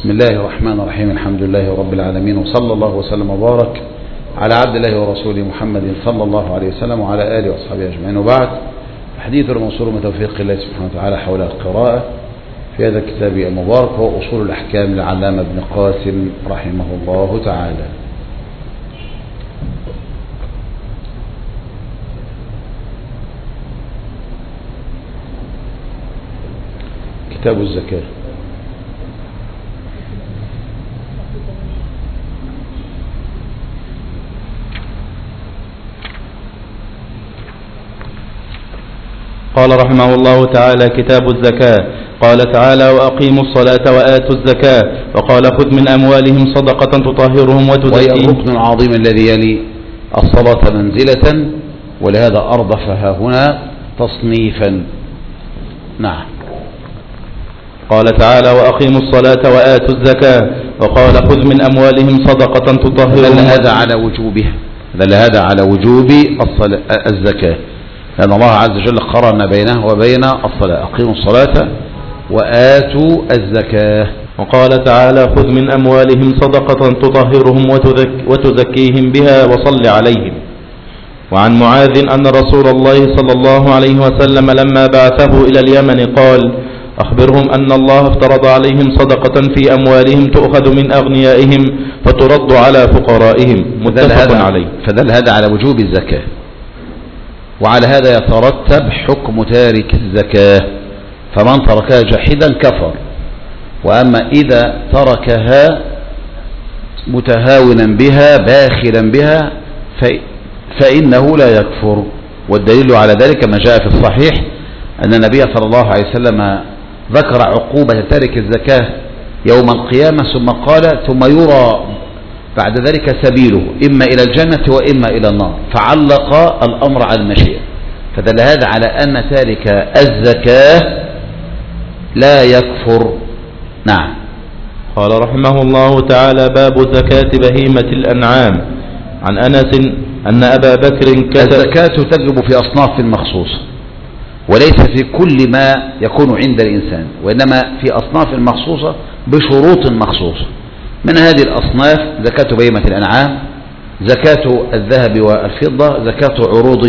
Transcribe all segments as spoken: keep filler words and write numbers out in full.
بسم الله الرحمن الرحيم. الحمد لله رب العالمين، وصلى الله وسلم وبارك على عبد الله ورسوله محمد صلى الله عليه وسلم وعلى آله وأصحابه أجمعين. وبعد، حديث المنصور من توفيق الله سبحانه وتعالى حول القراءة في هذا الكتاب المبارك هو أصول الأحكام للعلامة ابن قاسم رحمه الله تعالى. كتاب الزكاة. قال رحمه الله تعالى: كتاب الزكاة. قال تعالى: وأقيموا الصلاة وآتوا الزكاة، وقال: خذ من أموالهم صدقة تطهرهم وتزكيهم. وهي الركن العظيم الذي يلي الصلاة منزلة، ولهذا أردفها هنا تصنيفا. نعم. قال تعالى: وأقيموا الصلاة وآتوا الزكاة، وقال: خذ من أموالهم صدقة تطهرهم. دل هذا على وجوبها، دل هذا على وجوب الزكاة، لأن الله عز وجل قرن بينه وبين الصلاة: أقيموا الصلاة وآتوا الزكاة. وقال تعالى: خذ من أموالهم صدقة تطهرهم وتزك وتزكيهم بها وصل عليهم. وعن معاذ أن رسول الله صلى الله عليه وسلم لما بعثه إلى اليمن قال: أخبرهم أن الله افترض عليهم صدقة في أموالهم تؤخذ من أغنيائهم فترد على فقرائهم. متفق عليه. فدل هذا على وجوب الزكاة، وعلى هذا يترتب حكم تارك الزكاة، فمن تركها جاحدا كفر، وأما إذا تركها متهاونا بها باخلا بها فإنه لا يكفر. والدليل على ذلك ما جاء في الصحيح أن النبي صلى الله عليه وسلم ذكر عقوبة تارك الزكاة يوم القيامة، ثم قال: ثم يرى بعد ذلك سبيله إما إلى الجنة وإما إلى النار، فعلق الأمر على المشيئة. فدل هذا على أن تارك الزكاة لا يكفر. نعم. قال رحمه الله تعالى: باب زكاة بهيمة الأنعام. عن أنس أن أبا بكر كتب: الزكاة تجب في أصناف مخصوصة، وليس في كل ما يكون عند الإنسان، وإنما في أصناف مخصوصة بشروط مخصوصة. من هذه الأصناف زكاة بهيمة الأنعام، زكاة الذهب والفضة، زكاة عروض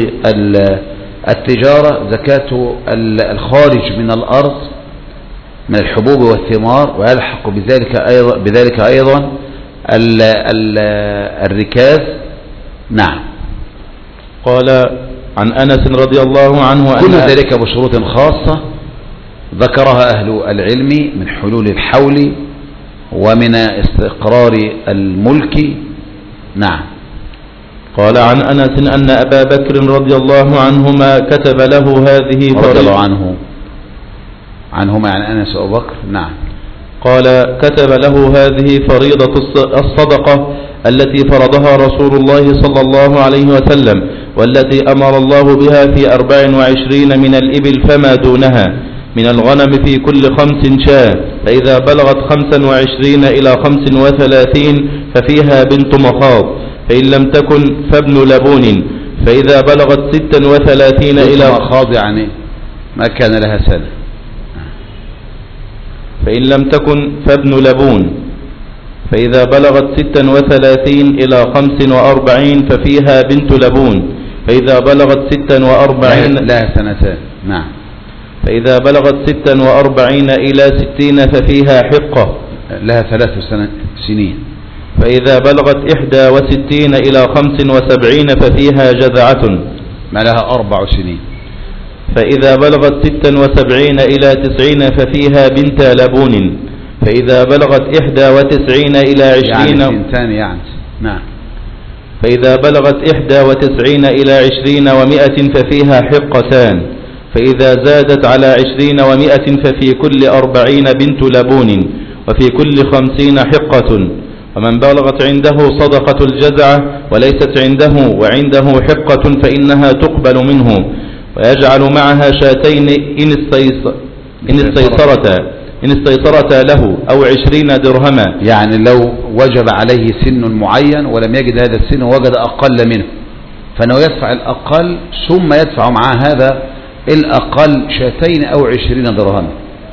التجارة، زكاة الخارج من الأرض من الحبوب والثمار، ويلحق بذلك أيضا, بذلك أيضا ال ال الركاز. نعم. قال عن أنس رضي الله عنه كل ذلك بشروط خاصة ذكرها أهل العلم من حلول الحول ومن استقرار الملك. نعم. قال عن أنس أن أبا بكر رضي الله عنهما كتب له هذه رضي الله عنه عنهما عن أنس وأبو بكر. نعم. قال: كتب له هذه فريضة الصدقة التي فرضها رسول الله صلى الله عليه وسلم، والتي أمر الله بها في أربع وعشرين من الإبل فما دونها، من الغنم في كل خمس شاة، فإذا بلغت خمسا وعشرين إلى خمس وثلاثين ففيها بنت مخاض، فإن لم تكن فابن لبون، فإذا بلغت ستا وثلاثين إلى مخاض يعني ما كان لها سنة، فإن لم تكن فابن لبون، فإذا بلغت ستا وثلاثين إلى خمس وأربعين ففيها بنت لبون، فإذا بلغت ستا وأربعين لها سنتان. نعم. فإذا بلغت ستا وأربعين إلى ستين ففيها حقة، لها ثلاث سنين. فإذا بلغت إحدى وستين إلى خمس وسبعين ففيها جذعة، ما لها أربع سنين. فإذا بلغت ستا وسبعين إلى تسعين ففيها بنت لبون، فإذا بلغت إحدى وتسعين إلى عشرين يعني سنتان يعني. نعم. فإذا بلغت إحدى وتسعين إلى عشرين ومائة ففيها حقتان، فإذا زادت على عشرين ومائة ففي كل أربعين بنت لبون، وفي كل خمسين حقة. ومن بلغت عنده صدقة الجزعة وليست عنده وعنده حقة فإنها تقبل منه، ويجعل معها شاتين إن استيسرتا إن استيسرتا له أو عشرين درهما. يعني لو وجب عليه سن معين ولم يجد هذا السن ووجد أقل منه، فإنه يدفع الأقل ثم يدفع مع هذا الأقل شاتين أو عشرين درهما.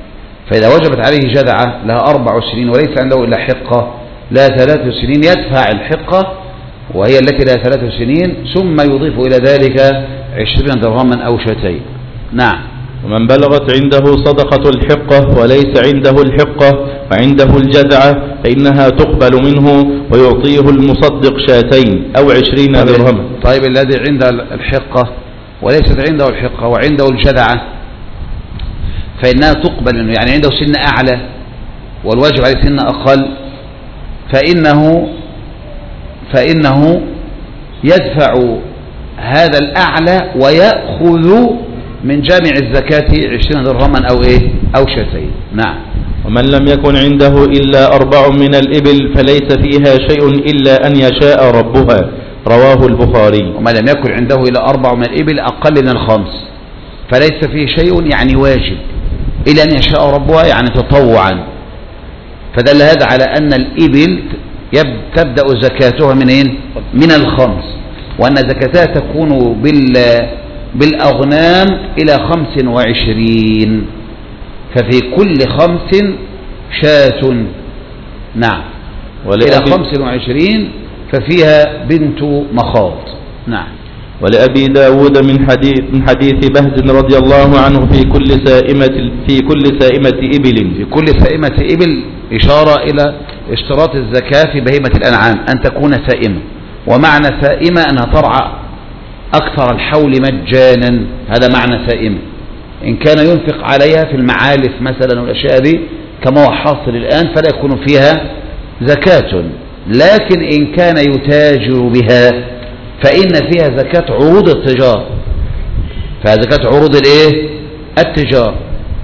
فإذا وجبت عليه جذعة لها أربع سنين وليس عنده إلا حقة لها ثلاث سنين يدفع الحقة وهي التي لها ثلاث سنين ثم يضيف إلى ذلك عشرين درهما أو شاتين. نعم. ومن بلغت عنده صدقة الحقة وليس عنده الحقة وعنده الجذعة فإنها تقبل منه ويعطيه المصدق شاتين أو عشرين درهما. طيب الذي عنده الحقة وليست عنده الحقة وعنده الجذعة فإنها تقبل منه، يعني عنده سن أعلى والواجب عليه سن أقل، فإنه فإنه يدفع هذا الأعلى ويأخذ من جامع الزكاة عشرين درهما أو إيه أو شاتين. نعم. ومن لم يكن عنده إلا أربع من الإبل فليس فيها شيء إلا أن يشاء ربها، رواه البخاري. ومن لم يكن عنده إلا أربع من الإبل أقل من الخمس فليس فيه شيء يعني واجب إلا أن يشاء ربها يعني تطوعا، فدل هذا على أن الإبل تبدأ زكاتها منين؟ من الخمس، وأن زكاتها تكون بال بالأغنام إلى خمس وعشرين، ففي كل خمس شاة. نعم. إلى خمس وعشرين ففيها بنت مخاض. نعم. ولأبي داود من حديث, من حديث بهز رضي الله عنه في كل سائمة في كل سائمة إبل في كل سائمة إبل إشارة إلى اشتراط الزكاة في بهيمة الأنعام أن تكون سائمة، ومعنى سائمة أنها ترعى أكثر الحول مجانا، هذا معنى سائمة. إن كان ينفق عليها في المعالف مثلا والأشياء دي كما هو حاصل الآن فلا يكون فيها زكاة، لكن إن كان يتاجر بها فإن فيها زكاة عروض التجارة، فيها زكاة عروض الايه التجارة.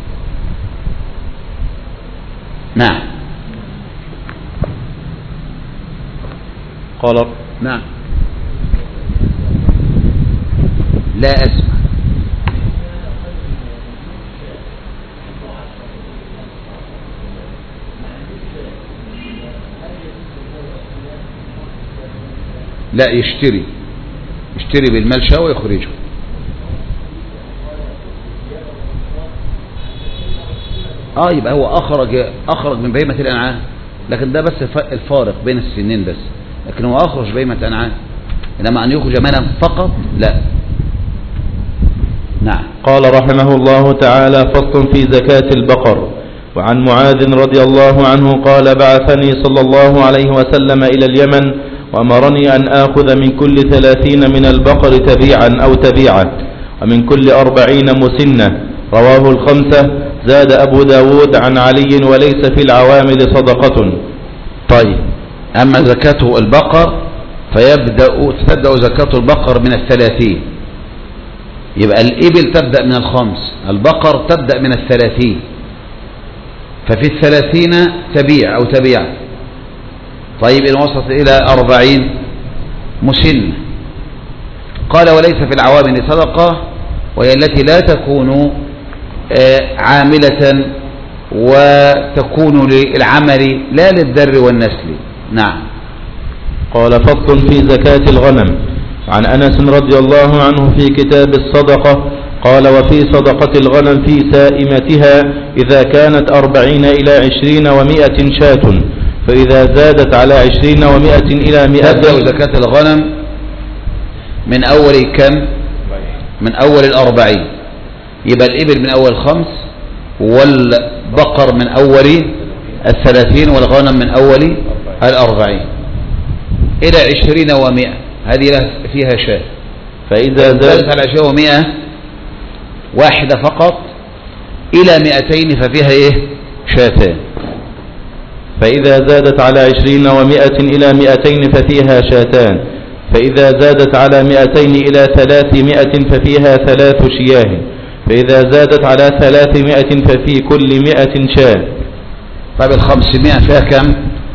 نعم. قال نعم. لا أسمع. لا يشتري يشتري بالملشة ويخرجه. اه يبقى هو اخرج اخرج من بهيمة الانعام، لكن ده بس الفارق بين السنين بس، لكن هو اخرج بهيمة الانعام، انما ان يخرج مالا فقط لا. نعم. قال رحمه الله تعالى: فصل في زكاة البقر. وعن معاذ رضي الله عنه قال: بعثني صلى الله عليه وسلم إلى اليمن وأمرني أن آخذ من كل ثلاثين من البقر تبيعا أو تبيعة ومن كل أربعين مسنة، رواه الخمسة. زاد أبو داود عن علي: وليس في العوامل صدقة. طيب، أما زكاة البقر فيبدأ تبدأ زكاة البقر من الثلاثين، يبقى الإبل تبدأ من الخمس، البقر تبدأ من الثلاثين، ففي الثلاثين تبيع أو تبيع. طيب إن وصلت إلى أربعين مسنة، قال: وليس في العوامل صدقة، وهي التي لا تكون عاملة وتكون للعمل لا للذر والنسل. نعم. قال: فصل في زكاة الغنم. عن أنس رضي الله عنه في كتاب الصدقة قال: وفي صدقة الغنم في سائمتها إذا كانت أربعين إلى عشرين ومائة شاة، فإذا زادت على عشرين ومائة إلى مائة. تبدأ زكاة الغنم من أول كم؟ من أول الأربعين، يبقى الإبل من أول خمس، والبقر من أول الثلاثين، والغنم من أول الأربعين إلى عشرين ومائة، هذه فيها شاة. فإذا زادت على عشرين ومائة واحدة فقط إلى مائتين ففيها إيه؟ شاتان. فإذا زادت على عشرين ومائة إلى مائتين ففيها شاتان، فإذا زادت على مائتين إلى ثلاثمائة ففيها ثلاث شياه، فإذا زادت على ثلاثمائة ففي كل مائة شاة. طيب الخمسمائة فيها كم؟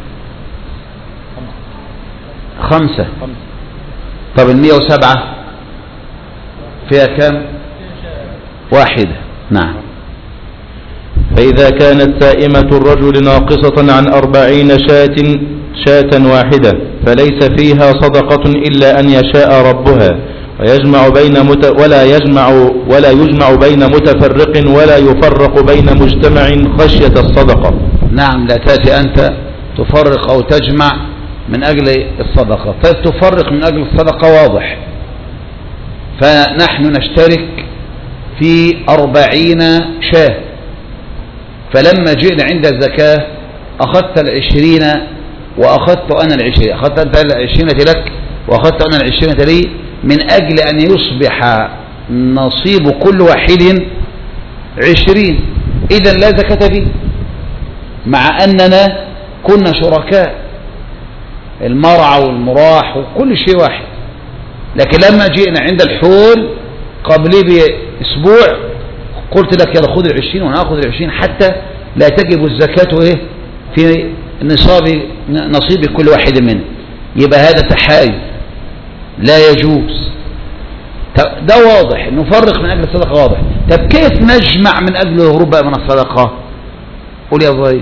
خمسة. طب المئة وسبعة فيها كم؟ واحدة. نعم. فإذا كانت سائمة الرجل ناقصة عن أربعين شاة شاة واحدة فليس فيها صدقة إلا أن يشاء ربها، ويجمع بين مت ولا يجمع ولا يجمع بين متفرق ولا يفرق بين مجتمع خشية الصدقة. نعم، لا تأتي أنت تفرق أو تجمع من أجل الصدقة. طيب تفرق من أجل الصدقة واضح، فنحن نشترك في أربعين شاة، فلما جئنا عند الزكاة أخذت العشرين وأخذت أنا العشرين، أخذت أنت العشرين لك وأخذت أنا العشرين لي، من أجل أن يصبح نصيب كل واحد عشرين. إذن لا زكاة فيه، مع أننا كنا شركاء، المرعى والمراح وكل شيء واحد. لكن لما جئنا عند الحول قبل بأسبوع قلت لك يلا خذ العشرين وأنا أخذ العشرين، حتى لا تجب الزكاة إيه في نصاب نصيب كل واحد منه. يبقى هذا تحايز لا يجوز. ده واضح، نفرق من أجل الصدقة واضح. طب كيف نجمع من أجل الهروب بقى من الصدقة؟ قول يا ضي.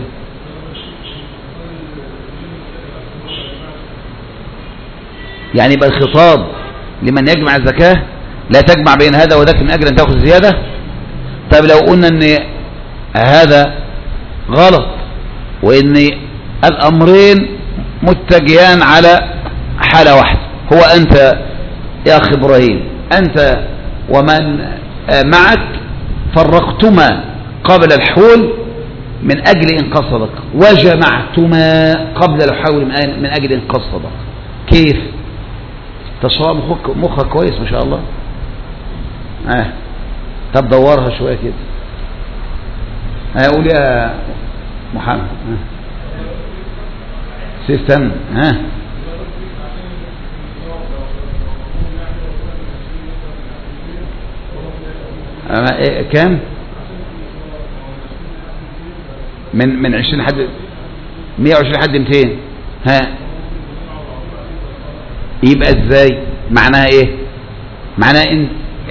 يعني يبقى الخطاب لمن يجمع الزكاة، لا تجمع بين هذا وذاك من أجل أن تأخذ زيادة. طيب لو قلنا أن هذا غلط وأن الأمرين متجهان على حالة واحدة، هو أنت يا أخي إبراهيم، أنت ومن معك فرقتما قبل الحول من أجل إنقاذ صدقة، وجمعتما قبل الحول من أجل إنقاذ صدقة. كيف؟ تصوى مخك, مخك كويس ما شاء الله. آه. طب دورها شوية كده. آه قول يا محمد. آه. سيستم. ها آه. إيه كام؟ من من عشرين حد مية وعشرين حد مئتين. ها يبقى ازاي؟ معناها ايه؟ معناها ان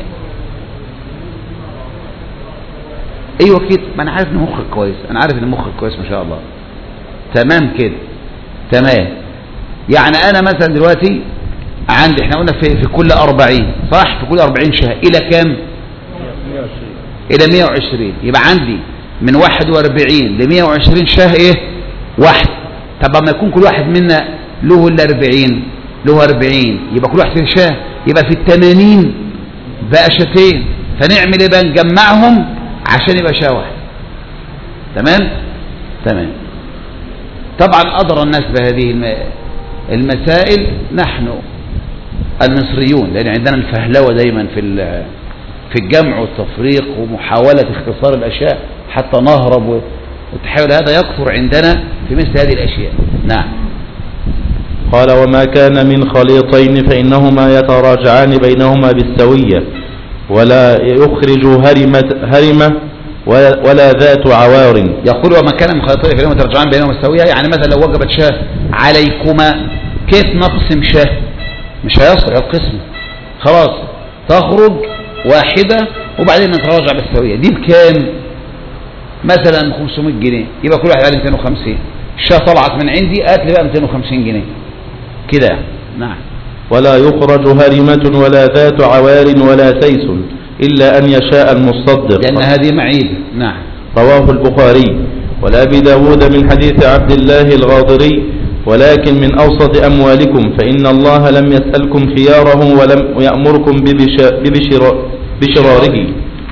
ايوه كده. ما انا عارف ان مخك كويس، انا عارف ان مخك كويس ما شاء الله. تمام كده، تمام. يعني انا مثلا دلوقتي عندي، احنا قلنا في, في كل أربعين صح، في كل أربعين شهر الى كام؟ الى مية وعشرين. يبقى عندي من واحد وأربعين ل مية وعشرين شهر ايه؟ واحد. طب ما يكون كل واحد منا له الأربعين، له أربعين، يبقى كل واحد في شاه، يبقى في الثمانين بقى شاتين. فنعمل ايه بقى؟ نجمعهم عشان يبقى شاه واحد. تمام تمام. طبعا أدرى الناس بهذه المسائل نحن المصريون، لأن عندنا الفهلوة دايما في في الجمع والتفريق ومحاولة اختصار الأشياء حتى نهرب، والتحاول هذا يكثر عندنا في مثل هذه الأشياء. نعم. قال: وما كان من خليطين فإنهما يتراجعان بينهما بالسوية، ولا يخرج هرمة, هرمة ولا ذات عوار. يقول: وما كان من خليطين فإنهما يتراجعان بينهما بالسوية. يعني مثلا لو وجبت شاه عليكما، كيف نقسم شاه؟ مش هيصل القسم، خلاص تخرج واحدة وبعدين نتراجع بالسوية. دي بكام؟ مثلا خمسمائة جنيه، يبقى كل واحد عليه مئتين وخمسين. الشاه طلعت من عندي، قالت لي بقى مئتين وخمسين جنيه كده. نعم. ولا يخرج هرمة ولا ذات عوار ولا تيس إلا أن يشاء المصدق، لأن هذه معيبة. نعم. رواه البخاري. ولأبي داود من حديث عبد الله الغاضري: ولكن من أوسط أموالكم، فإن الله لم يسألكم خياره ولم يأمركم ببشر بشراره.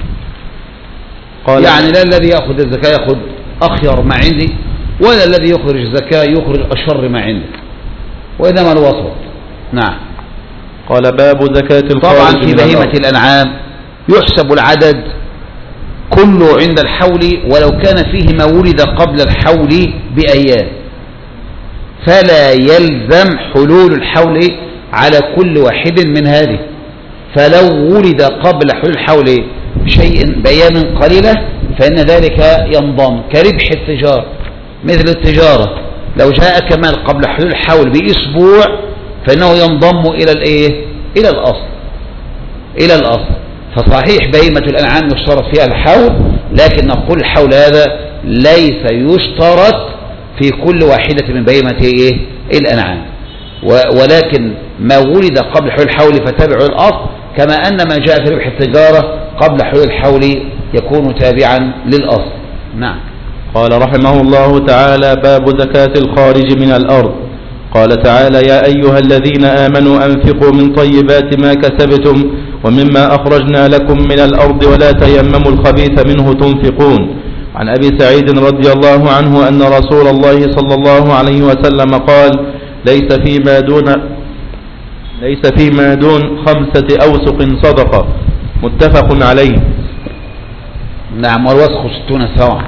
قال يعني لا الذي يأخذ الزكاة يأخذ أخير ما عندي، ولا الذي يخرج الزكاة يخرج أشر ما عندك، وإنما الوسط. نعم. قال: باب زكاة الخارج. طبعا في بهيمة الأنعام يحسب العدد كله عند الحول، ولو كان فيه ما ولد قبل الحول بأيام، فلا يلزم حلول الحول على كل واحد من هذه. فلو ولد قبل حلول الحول شيء بأيام قليلة فإن ذلك ينضم كربح التجارة. مثل التجارة لو جاء كمال قبل حلول الحول بأسبوع فإنه ينضم إلى الإيه؟ إلى الأصل، إلى الأصل. فصحيح بهيمة الأنعام يشترط فيها الحول، لكن نقول الحول هذا ليس يشترط في كل واحدة من بهيمة إيه؟ الأنعام، ولكن ما ولد قبل حلول الحول فتابع الأصل كما أن ما جاء في ربح التجارة قبل حلول الحول يكون تابعا للأصل. نعم. قال رحمه الله تعالى: باب زكاة الخارج من الأرض. قال تعالى: يا أيها الذين آمنوا أنفقوا من طيبات ما كسبتم ومما أخرجنا لكم من الأرض ولا تيمموا الخبيث منه تنفقون. عن أبي سعيد رضي الله عنه أن رسول الله صلى الله عليه وسلم قال: ليس فيما دون ليس فيما دون خمسة أوسق صدقة. متفق عليه. نعم. والوسق ستون صاع،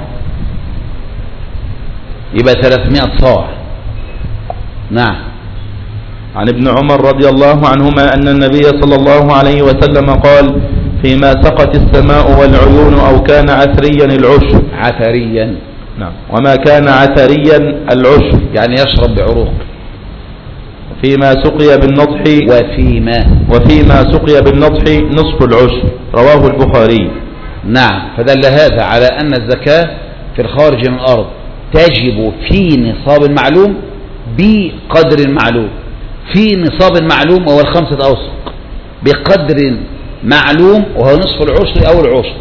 يبقى ثلاثمائة صاع. نعم. عن ابن عمر رضي الله عنهما أن النبي صلى الله عليه وسلم قال: فيما سقت السماء والعيون أو كان عثريا العشر. عثريا. نعم. وما كان عثريا العشر يعني يشرب بعروق. فيما سقي بالنضح وفيما وفيما سقي بالنضح نصف العشر. رواه البخاري. نعم. فدل هذا على أن الزكاة في الخارج من الأرض تجب في نصاب معلوم بقدر معلوم. في نصاب معلوم وهو الخمسة أوسق، بقدر معلوم وهو نصف العشر أو العشر.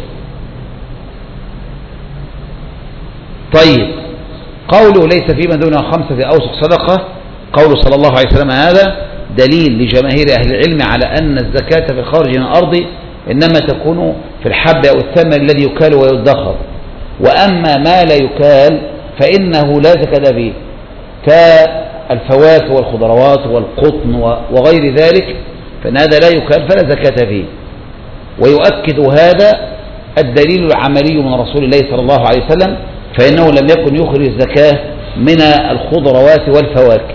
طيب، قوله ليس فيما دون خمسة أوسق صدقة، قوله صلى الله عليه وسلم هذا دليل لجماهير أهل العلم على أن الزكاة في الخارج من الأرض إنما تكون في الحب أو الثمر الذي يكال ويدخر، وأما ما لا يكال فإنه لا زكاة فيه كالفواكه والخضروات والقطن وغير ذلك، فإن هذا لا يكال فلا زكاة فيه. ويؤكد هذا الدليل العملي من رسول الله صلى الله عليه وسلم، فإنه لم يكن يخرج الزكاة من الخضروات والفواكه.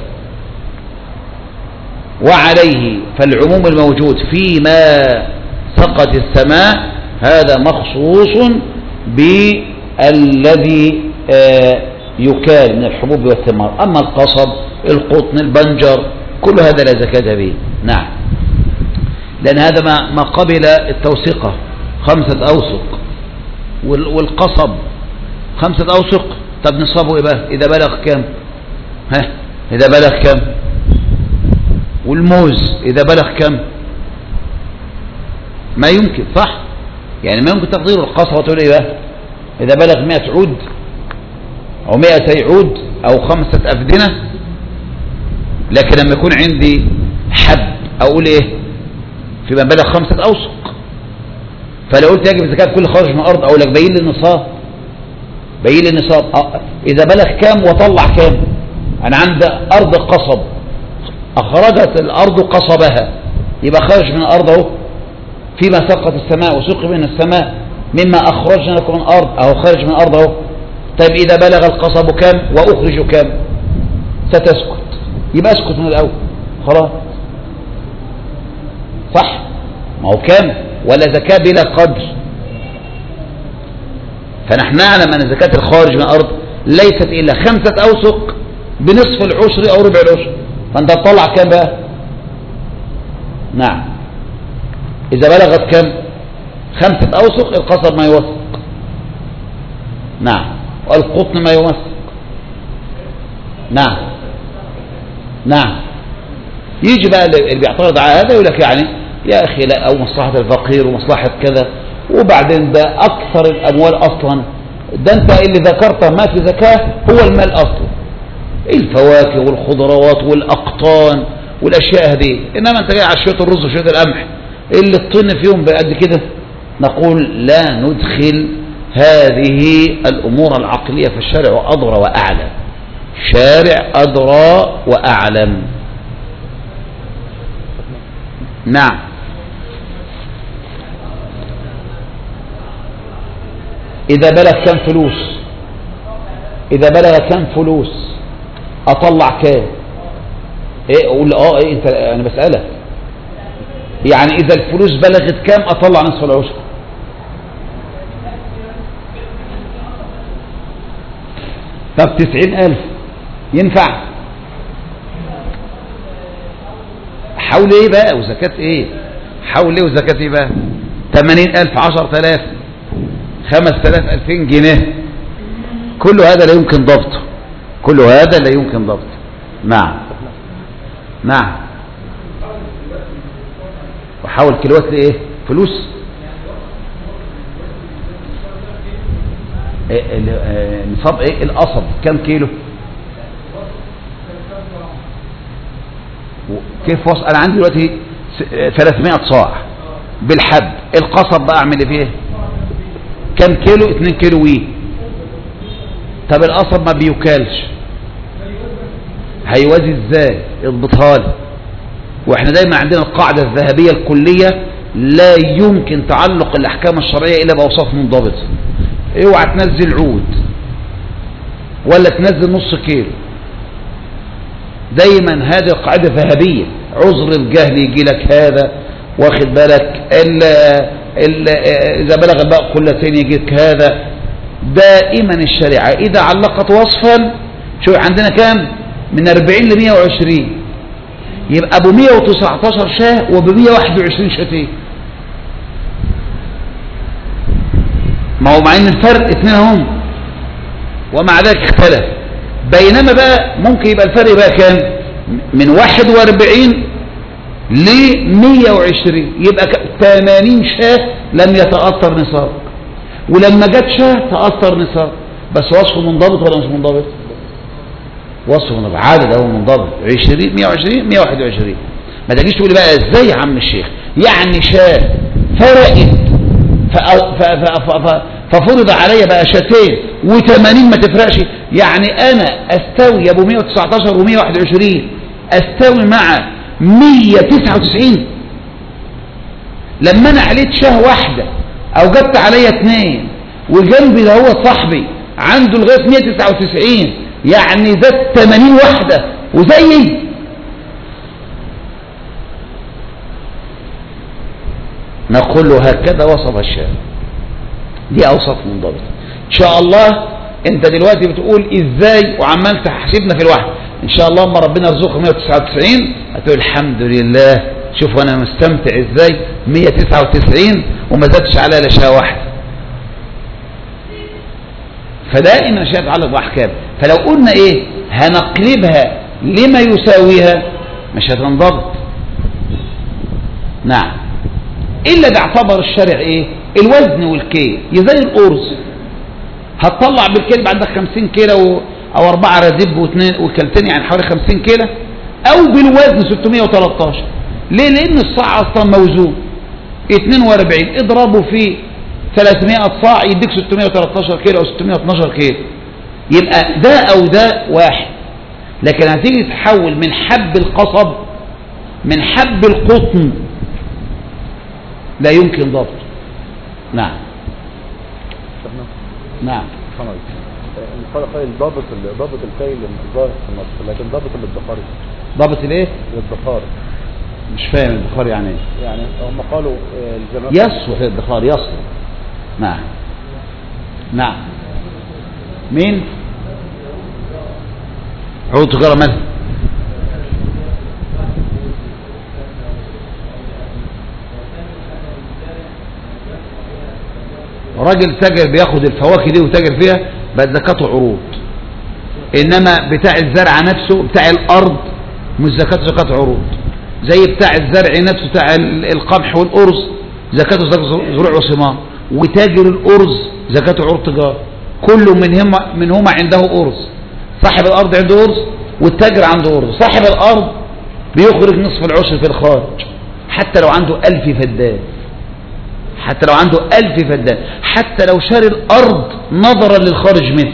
وعليه فالعموم الموجود فيما سقت السماء هذا مخصوص بالذي يكال من الحبوب والثمار. أما القصب، القطن، البنجر، كل هذا لا زكاة به. نعم. لأن هذا ما ما قبل التوثقة خمسة أوسق، والقصب خمسة أوسق. طب نصابه إيه بقى إذا بلغ كم؟ ها إذا بلغ كم؟ والموز إذا بلغ كم؟ ما يمكن، صح؟ يعني ما يمكن تقدير القصبة تقول إيه بقى إذا بلغ مئة عود أو مئتي عود أو خمسة أفدنة. لكن لما يكون عندي حب أقول إيه فيما بلغ خمسة أوسق. فلو قلت يجب الزكاة كل خارج من الأرض أقول لك بين لي النصاب، بين لي النصاب إذا بلغ كام وطلع كام. أنا عندي أرض قصب، أخرجت الأرض قصبها، يبقى خارج من الأرض أهو فيما سقط السماء وسقي من السماء مما أخرجنا لكم من الأرض أهو خارج من الأرض أهو. طيب إذا بلغ القصب كام وأخرج كام؟ ستسكت، يبقى اسكت من الأول خلاص، صح؟ ما هو كام ولا زكاة بلا قدر. فنحن نعلم أن زكاة الخارج من الأرض ليست إلا خمسة أوسق بنصف العشر أو ربع العشر. فأنت تطلع كام بقى؟ نعم. إذا بلغت كام؟ خمسة أوسق القصب ما يوثق، نعم، والقطن ما يوثق، نعم نعم. يجي بقى اللي بيعترض على هذا يقول لك يعني يا أخي لا، أو مصلحة الفقير ومصلحة كذا، وبعدين ده أكثر الأموال أصلا، ده أنت اللي ذكرته ما في زكاة هو المال أصلا، الفواكه والخضروات والأقطان والأشياء هذه، إنما أنت جاي على شوية الرز وشوية القمح اللي الطن فيهم بقد كده. نقول لا ندخل هذه الأمور العقلية في الشارع أدرى وأعلم، شارع أدرى وأعلم. نعم. إذا بلغ كم فلوس، إذا بلغ كم فلوس أطلع كام؟ إيه أقول آه إيه أنت أنا بسألك يعني إذا الفلوس بلغت كام أطلع نصف العشر؟ طب تسعين ألف ينفع؟ حول إيه بقى وزكاة إيه؟ حول إيه وزكاة إيه بقى؟ ثمانين ألف، عشر تلاف، خمس تلاف، ألفين جنيه، كل هذا لا يمكن ضبطه، كل هذا لا يمكن ضبطه. نعم نعم. وحول كيلوات لايه؟ فلوس. نصاب ايه القصب كم كيلو؟ كيف وصل؟ انا عندي دلوقتي ثلاثمائة صاع بالحد. القصب بقى اعمل فيه كم كيلو؟ اتنين كيلو وي. طب القصب ما بيوكلش، هيوازي ازاي؟ اضبطها لي. واحنا دايما عندنا القاعدة الذهبية الكلية، لا يمكن تعلق الاحكام الشرعية الا باوصاف منضبطة. اوعى تنزل عود ولا تنزل نص كيلو، دايما هذه القاعدة ذهبية. عذر الجهل يجي لك هذا، واخد بالك، ال ال اذا بلغ الباء قلتين يجي لك هذا. دائما الشريعة اذا علقت وصفا، شوف عندنا كام؟ من أربعين ل مئة وعشرين، يبقى ابو مئة وتسعتاشر شاه وب مئة وواحد وعشرين شاتين. ما هو مع ان الفرق اثنين هم، ومع ذلك اختلف. بينما بقى ممكن يبقى الفرق بقى كام؟ من واحد وأربعين ل مئة وعشرين، يبقى ثمانين شاه لم يتأثر نصاب، ولما جت شاه تأثر نصاب. بس وصفه منضبط ولا مش منضبط؟ وصفه منضبط، عدد هو منضبط. عشرين مئة وعشرين مئة وواحد وعشرين. ما تجيش تقول لي بقى ازاي يا عم الشيخ؟ يعني شاه فرقت ففرض علي بقى شاتين وثمانين ما تفرقش. يعني انا استوي ابو مئة وتسعتاشر ومئة وواحد وعشرين استوي مع مئة وتسعة وتسعين لما انا عليت شاه واحدة او جبت عليا اثنين، وجنبي ده هو صاحبي عنده لغاية مئة وتسعة وتسعين، يعني زاد ثمانين واحدة وزيي. نقول له هكذا وصف الشارع، دي اوصاف منضبطه ان شاء الله. انت دلوقتي بتقول ازاي وعمال تحاسبنا في الواحد، ان شاء الله اما ربنا يرزقك مئة وتسعة وتسعين هتقول الحمد لله، شوف انا مستمتع ازاي مئة وتسعة وتسعين وما زادش عليها لا شاه واحده. فدائما اشياء تتعلق باحكام. فلو قلنا ايه هنقلبها لما يساويها مش هتنضبط. نعم، إلا باعتبر الشرع إيه؟ الوزن والكيل. زي الأرز هتطلع بالكيل عندك خمسين كيلو أو أربعة رزب واثنين وكلتين، يعني حوالي خمسين كيلو، أو بالوزن ستمئة وثلاثة عشر. ليه؟ لأن الصاع أصلا موزون اثنين وأربعين، اضربه في ثلاثمئة صاع يديك ستمئة وثلاثة عشر كيلو أو ستمئة واثني عشر كيلو. يبقى ده أو ده واحد. لكن هتيجي تحول من حب القصب من حب القطن لا يمكن ضبط. نعم نعم. الفرق ضابط ضابط الكيل الظاهر في النص، لكن ضابط الادخار. ضابط الايه؟ الادخار. مش فاهم الادخار يعني ايه؟ يعني هم قالوا يصلح الادخار، يصلح. نعم نعم. مين؟ عروض تجارة مالها؟ راجل تاجر بياخد الفواكه دي وتاجر فيها بقت زكاته عروض. انما بتاع الزرع نفسه بتاع الارض مش زكاته زكاة عروض. زي بتاع الزرع نفسه بتاع القمح والارز زكاته زكاة زروع وثمار. وتاجر الارز زكاته عروض تجارة. كل منهما منهما عنده ارز. صاحب الارض عنده ارز والتاجر عنده ارز. صاحب الارض بيخرج نصف العشر في الخارج حتى لو عنده ألف فدان، حتى لو عنده ألف فدان، حتى لو شاري الأرض نظرا للخارج منه،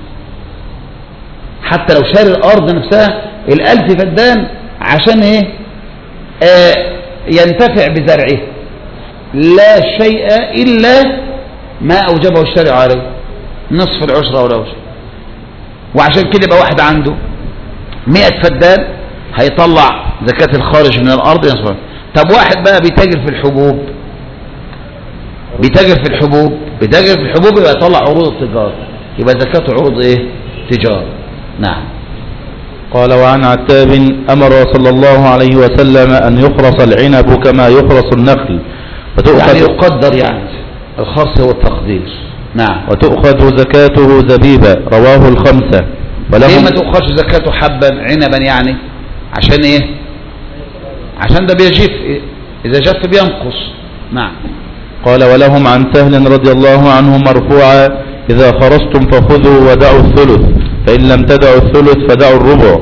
حتى لو شاري الأرض نفسها الألف فدان عشان إيه؟ آه ينتفع بزرعه، لا شيء إلا ما أوجبه الشارع عليه، نصف العشرة ولا عشرة. وعشان كده يبقى واحد عنده مئة فدان هيطلع زكاة الخارج من الأرض ينصف. طب واحد بقى بيتاجر في الحبوب، بيتاجر في الحبوب بيتاجر في الحبوب يبقى يطلع عروض التجارة، يبقى زكاته عروض ايه؟ تجارة. نعم. قال وعن عتاب أمر صلى الله عليه وسلم أن يخرص العنب كما يخرص النخل وتؤخذ يعني يقدر، يعني الخرص هو التقدير. نعم. وتؤخذ زكاته زبيبا رواه الخمسة. ليه ما تؤخذش زكاته حبا عنبا؟ يعني عشان ايه؟ عشان ده بيجف إذا جف بينقص. نعم. قال ولهم عن سهل رضي الله عنه مرفوعا إذا خرجتم فخذوا ودعوا الثلث فإن لم تدعوا الثلث فدعوا الربع.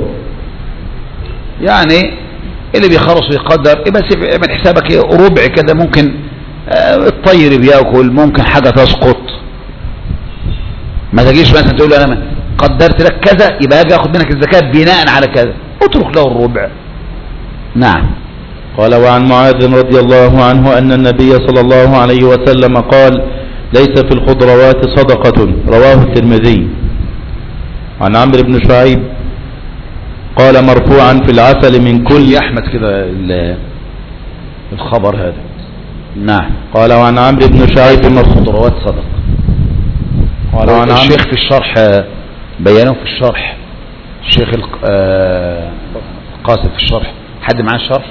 يعني اللي بيخرص ويقدر بس اعمل حسابك ربع كده، ممكن الطير بياكل، ممكن حاجة تسقط. ما تجيش مثلا تقول له انا قدرت لك كذا يبقى اجي اخد منك الزكاة بناء على كذا، اترك له الربع. نعم. قال وعن معاذ رضي الله عنه أن النبي صلى الله عليه وسلم قال ليس في الخضروات صدقة، رواه الترمذي. عن عمرو بن شعيب قال مرفوعا في العسل من كل. يا احمد كده الخبر هذا. نعم. قال وعن عمرو بن شعيب من الخضروات صدقة. قال وعن الشيخ في الشرح بيانه في الشرح، الشيخ القاسم في الشرح. حد معاه الشرح؟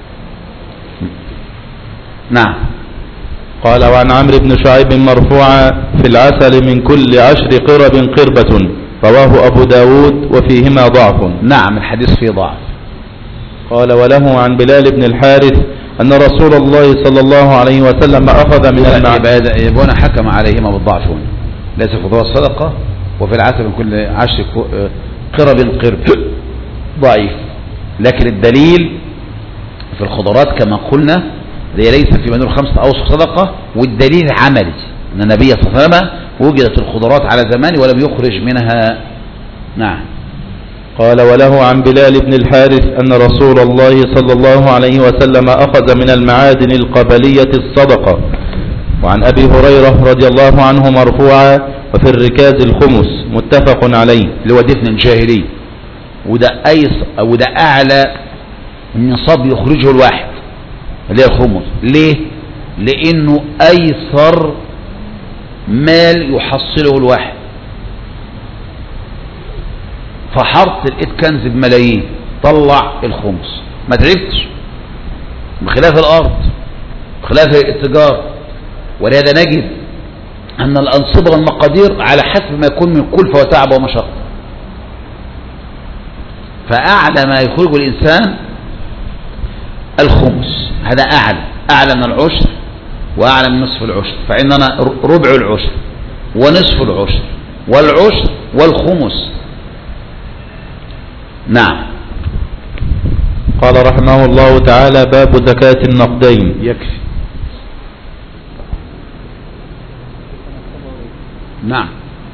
نعم. قال وعن عمرو بن شعيب مرفوعا في العسل من كل عشر قرب قربة، رواه أبو داود وفيهما ضعف. نعم الحديث فيه ضعف. قال وله عن بلال بن الحارث أن رسول الله صلى الله عليه وسلم أخذ من المعاد يبون حكم عليهما بالضعف هنا. ليس خضروات صدقة، وفي العسل من كل عشر قرب قرب ضعيف. لكن الدليل في الخضروات كما قلنا هي ليس في منور خمسة أوسق صدقة، والدليل عملي أن النبي صلى الله عليه وسلم وجدت الخضروات على زمانه ولم يخرج منها. نعم. قال وله عن بلال بن الحارث أن رسول الله صلى الله عليه وسلم أخذ من المعادن القبلية الصدقة. وعن أبي هريرة رضي الله عنه مرفوعا وفي الركاز الخمس، متفق عليه. اللي هو دفن الجاهلي، وده أيس وده أعلى النصاب يخرجه الواحد اللي هي الخمس. ليه؟ لأنه أيسر مال يحصله الواحد. فحرت لقيت كنز بملايين، طلع الخمس، ما تعبتش، بخلاف الأرض بخلاف التجارة. ولهذا نجد أن الأنصبة والمقادير على حسب ما يكون من كلفة وتعب ومشقة. فأعلى ما يخرج الإنسان الخمس، هذا أعلى أعلى من العشر وأعلى من نصف العشر. فإننا ربع العشر ونصف العشر والعشر والخمس. نعم. قال رحمه الله تعالى باب زكاة النقدين. يكفي. نعم.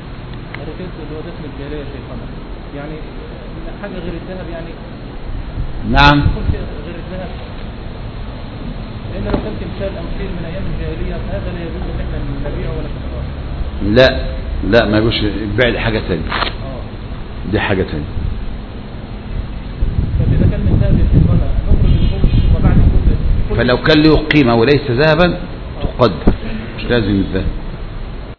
يعني حاجة غير الذهب يعني. نعم. غير الذهب. لأن لو كان تمثال أو شيء من أيام الجاهلية هذا لا يجوز إن احنا نبيعه ولا نشتريه. لا لا ما يجوز البيع، دي حاجة ثانية. دي حاجة ثانية. فإذا كان من ذهب يحفظنا نخرج الخمس وبعد كل. فلو كان له قيمة وليس ذهبا تقدر، مش لازم الذهب.